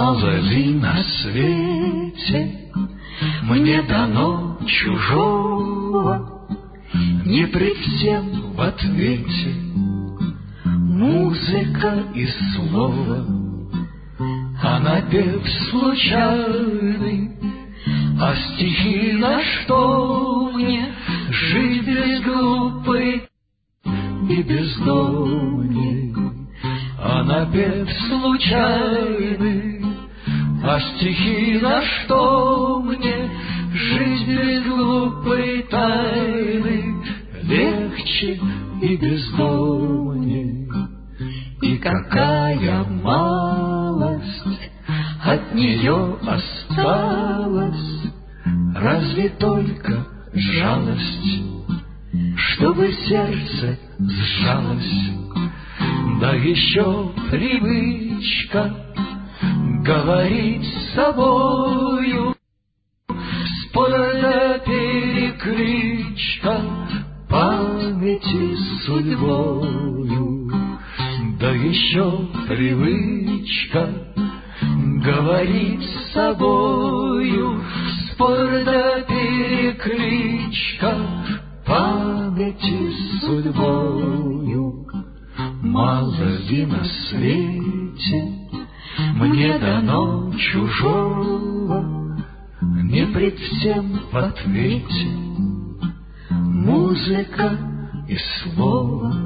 Мало ли на свете мне дано чужого, не пред всем в ответе музыка и слово, а напев случайный, а стихи на что мне жить без глупой и бездомней, а напев случайный, а стихи на что мне жить без глупой тайны легче и бездомней. И какая малость от нее осталась, разве только жалость, чтобы сердце сжалось, да еще привычка говорить с собою, спорная перекличка памяти с судьбою, да еще привычка говорить с собою, спорная перекличка памяти с судьбою. Мало ли на свете мне дано чужого, не пред всем в ответе музыка и слово,